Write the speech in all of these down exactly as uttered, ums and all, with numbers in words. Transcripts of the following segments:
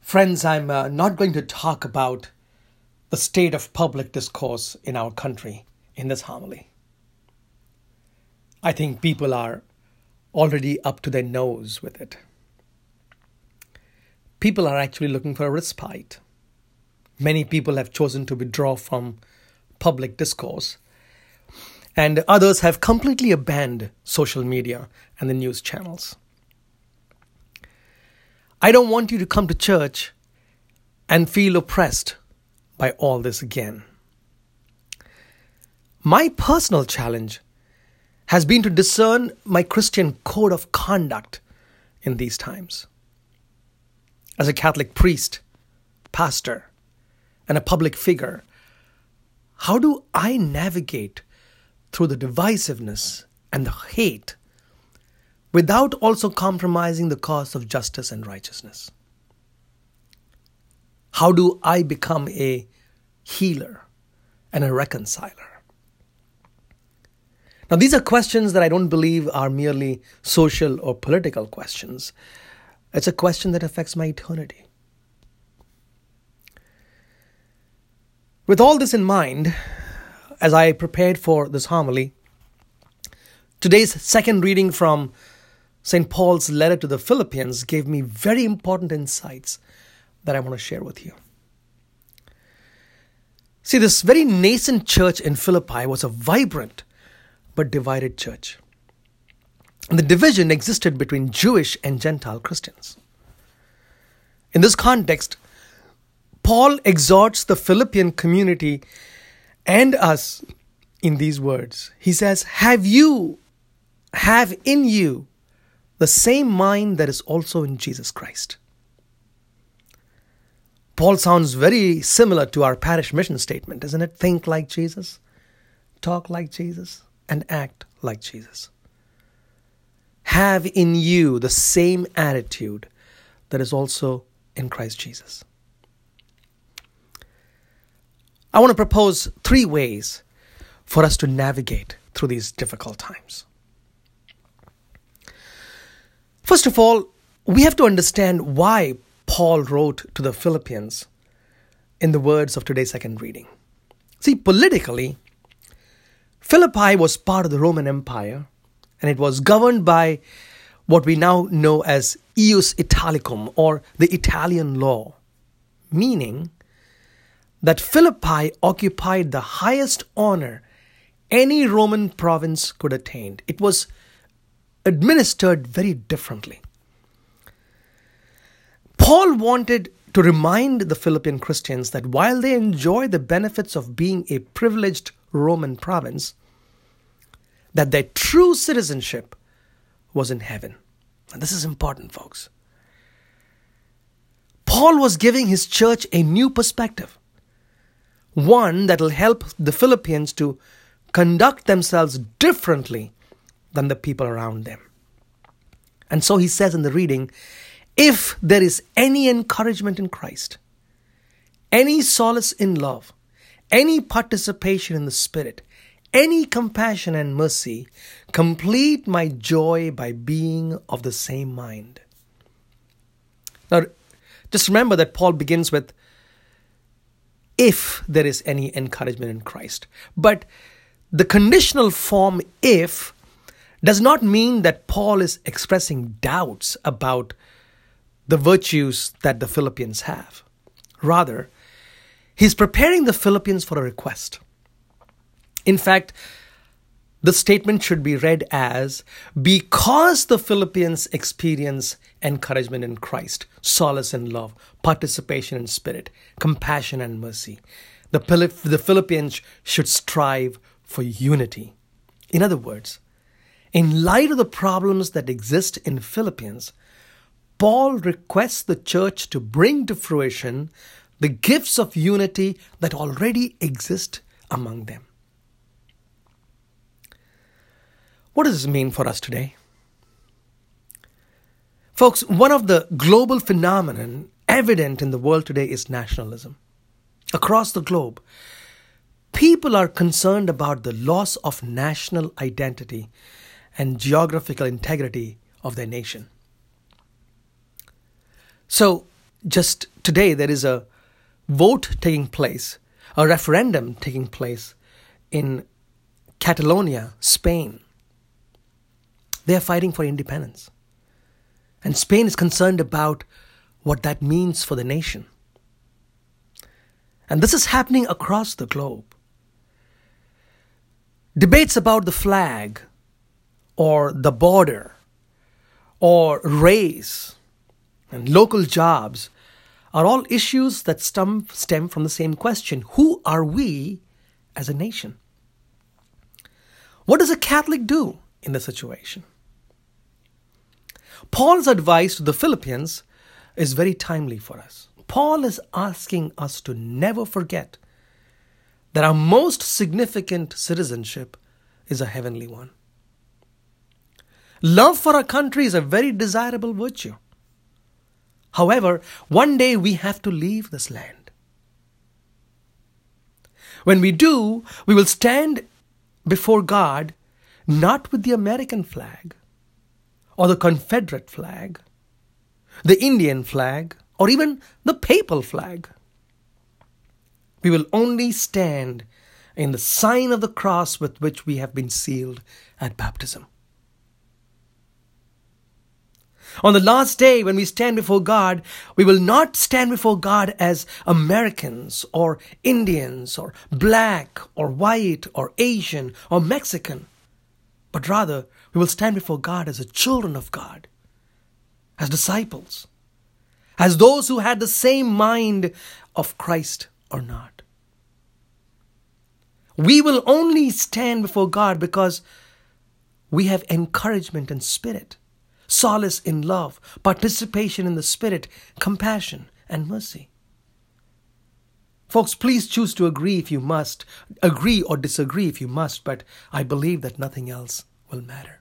Friends, I'm uh, not going to talk about the state of public discourse in our country in this homily. I think people are already up to their nose with it. People are actually looking for a respite. Many people have chosen to withdraw from public discourse, and others have completely abandoned social media and the news channels. I don't want you to come to church and feel oppressed by all this again. My personal challenge has been to discern my Christian code of conduct in these times. As a Catholic priest, pastor, and a public figure, how do I navigate through the divisiveness and the hate without also compromising the cause of justice and righteousness? How do I become a healer and a reconciler? Now, these are questions that I don't believe are merely social or political questions. It's a question that affects my eternity. With all this in mind, as I prepared for this homily, today's second reading from Saint Paul's letter to the Philippians gave me very important insights that I want to share with you. See, this very nascent church in Philippi was a vibrant but divided church. And the division existed between Jewish and Gentile Christians. In this context, Paul exhorts the Philippian community and us in these words. He says, have you, have in you the same mind that is also in Jesus Christ. Paul sounds very similar to our parish mission statement, isn't it? Think like Jesus, talk like Jesus, and act like Jesus. Have in you the same attitude that is also in Christ Jesus. I want to propose three ways for us to navigate through these difficult times. First of all, we have to understand why Paul wrote to the Philippians in the words of today's second reading. See, politically, Philippi was part of the Roman Empire, and it was governed by what we now know as Ius Italicum, or the Italian law, meaning that Philippi occupied the highest honor any Roman province could attain. It was administered very differently. Paul wanted to remind the Philippian Christians that while they enjoy the benefits of being a privileged Roman province, that their true citizenship was in heaven. And this is important, folks. Paul was giving his church a new perspective, one that will help the Philippians to conduct themselves differently than the people around them. And so he says in the reading, if there is any encouragement in Christ, any solace in love, any participation in the Spirit, any compassion and mercy, complete my joy by being of the same mind. Now, just remember that Paul begins with, if there is any encouragement in Christ. But the conditional form, if, does not mean that Paul is expressing doubts about the virtues that the Philippians have. Rather, he's preparing the Philippians for a request. In fact, the statement should be read as, because the Philippians experience encouragement in Christ, solace in love, participation in spirit, compassion and mercy, the, the Philippians should strive for unity. In other words, in light of the problems that exist in Philippians, Paul requests the church to bring to fruition the gifts of unity that already exist among them. What does this mean for us today? Folks, one of the global phenomenon evident in the world today is nationalism. Across the globe, people are concerned about the loss of national identity and geographical integrity of their nation. So, Just today, there is a vote taking place, a referendum taking place in Catalonia, Spain. They are fighting for independence. And Spain is concerned about what that means for the nation. And this is happening across the globe. Debates about the flag, or the border, or race, and local jobs are all issues that stem, stem from the same question. Who are we as a nation? What does a Catholic do in the situation? Paul's advice to the Philippians is very timely for us. Paul is asking us to never forget that our most significant citizenship is a heavenly one. Love for our country is a very desirable virtue. However, one day we have to leave this land. When we do, we will stand before God not with the American flag, or the Confederate flag, the Indian flag, or even the papal flag. We will only stand in the sign of the cross with which we have been sealed at baptism. On the last day, when we stand before God, we will not stand before God as Americans or Indians or black or white or Asian or Mexican, but rather we will stand before God as the children of God, as disciples, as those who had the same mind of Christ or not. We will only stand before God because we have encouragement and spirit, solace in love, participation in the Spirit, compassion and mercy. Folks, please choose to agree if you must, agree or disagree if you must, but I believe that nothing else will matter.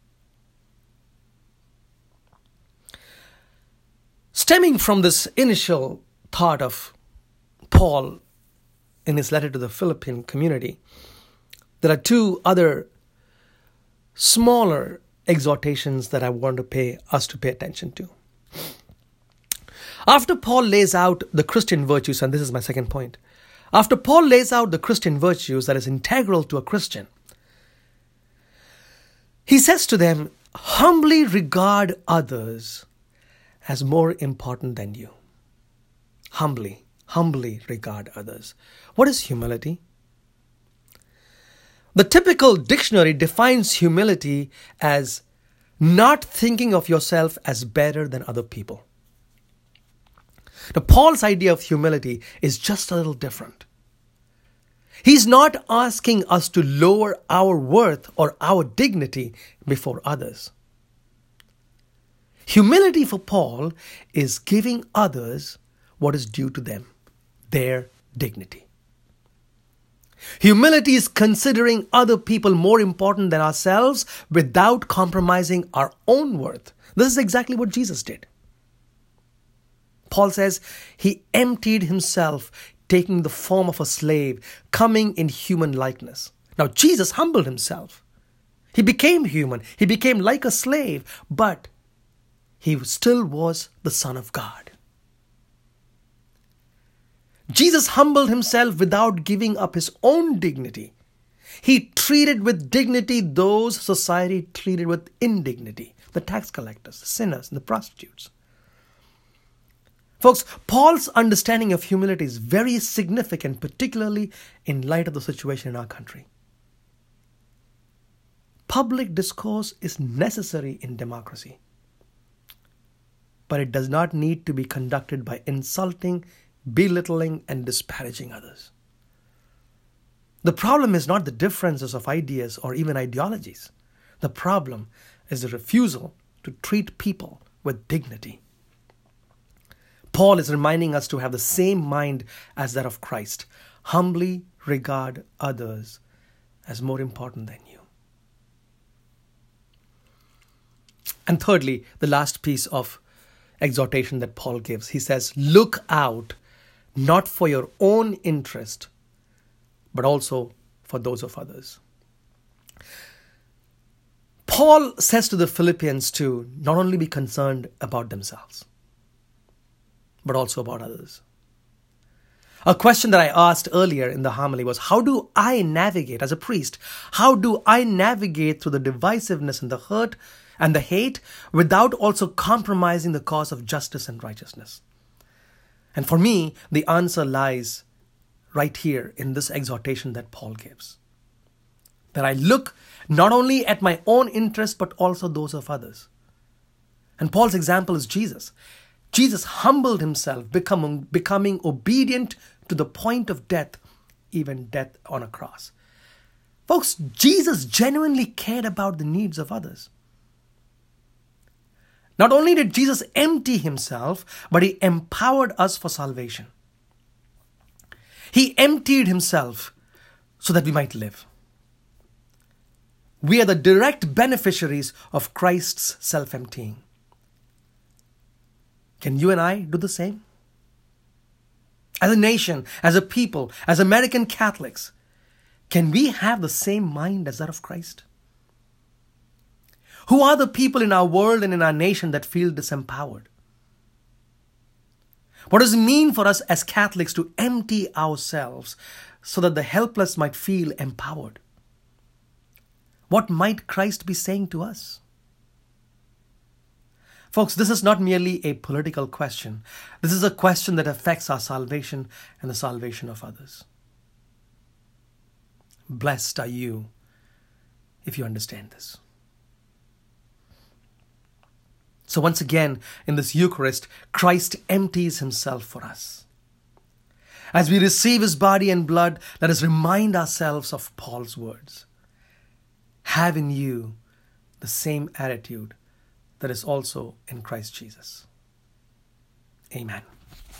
Stemming from this initial thought of Paul in his letter to the Philippian community, there are two other smaller exhortations that I want to pay us to pay attention to. After Paul lays out the Christian virtues, and this is my second point, after Paul lays out the Christian virtues that is integral to a Christian, he says to them, humbly regard others as more important than you. Humbly, humbly regard others. What is humility? The typical dictionary defines humility as not thinking of yourself as better than other people. Now, Paul's idea of humility is just a little different. He's not asking us to lower our worth or our dignity before others. Humility for Paul is giving others what is due to them, their dignity. Humility is considering other people more important than ourselves without compromising our own worth. This is exactly what Jesus did. Paul says he emptied himself, taking the form of a slave, coming in human likeness. Now, Jesus humbled himself. He became human. He became like a slave, but he still was the Son of God. Jesus humbled himself without giving up his own dignity. He treated with dignity those society treated with indignity, the tax collectors, the sinners, and the prostitutes. Folks, Paul's understanding of humility is very significant, particularly in light of the situation in our country. Public discourse is necessary in democracy, but it does not need to be conducted by insulting, belittling, and disparaging others. The problem is not the differences of ideas or even ideologies. The problem is the refusal to treat people with dignity. Paul is reminding us to have the same mind as that of Christ. Humbly regard others as more important than you. And thirdly, the last piece of exhortation that Paul gives, he says, look out not for your own interest, but also for those of others. Paul says to the Philippians to not only be concerned about themselves, but also about others. A question that I asked earlier in the homily was, how do I navigate as a priest? How do I navigate through the divisiveness and the hurt and the hate without also compromising the cause of justice and righteousness? And for me, the answer lies right here in this exhortation that Paul gives. That I look not only at my own interest, but also those of others. And Paul's example is Jesus. Jesus humbled himself, becoming, becoming obedient to the point of death, even death on a cross. Folks, Jesus genuinely cared about the needs of others. Not only did Jesus empty himself, but he empowered us for salvation. He emptied himself so that we might live. We are the direct beneficiaries of Christ's self-emptying. Can you and I do the same? As a nation, as a people, as American Catholics, can we have the same mind as that of Christ? Who are the people in our world and in our nation that feel disempowered? What does it mean for us as Catholics to empty ourselves so that the helpless might feel empowered? What might Christ be saying to us? Folks, this is not merely a political question. This is a question that affects our salvation and the salvation of others. Blessed are you if you understand this. So once again, in this Eucharist, Christ empties himself for us. As we receive his body and blood, let us remind ourselves of Paul's words. Have in you the same attitude that is also in Christ Jesus. Amen.